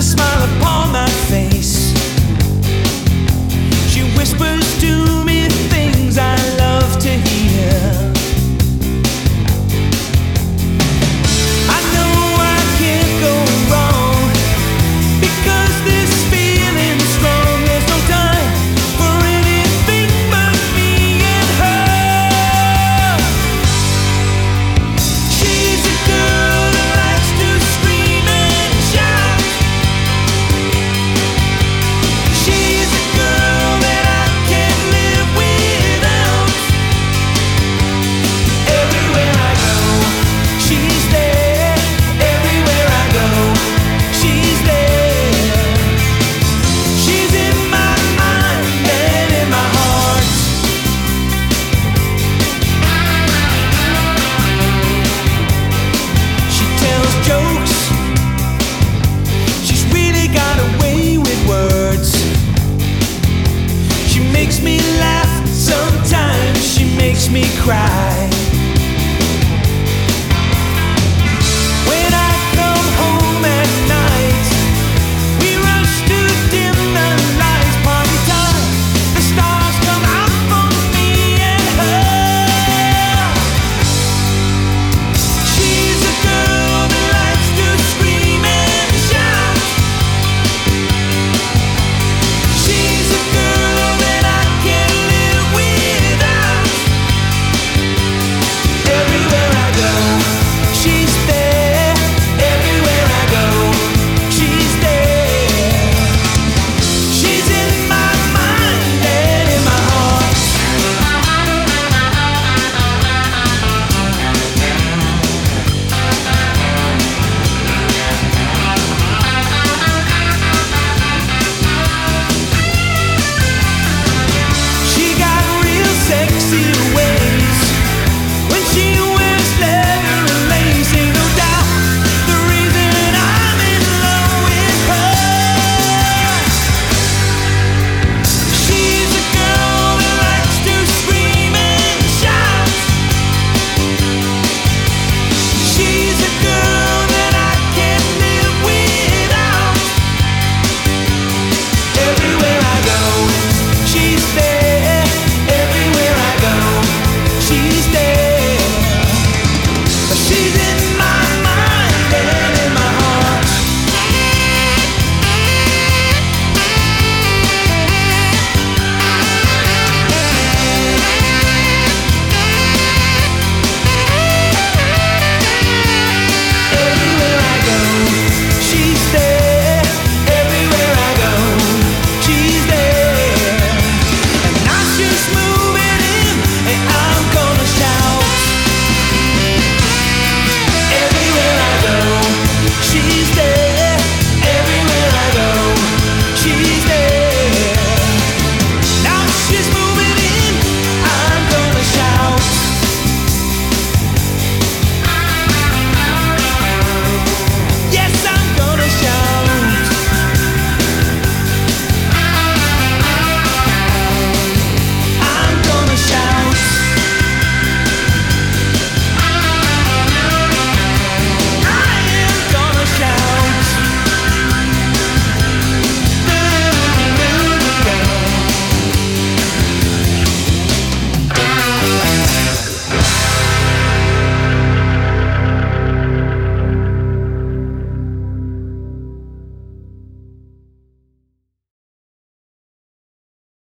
smile upon my face. She whispers to me things I love to hear. I know I can't go wrong, because this feeling's strong. There's no time for anything but me and her. She's a girl that likes to scream and shout. She's a girl that I can't live without. Everywhere I go, she's there. Everywhere I go, she's there. She's in my mind and in my heart. She tells jokes. She's really got a way with words. She makes me laugh, sometimes she makes me cry.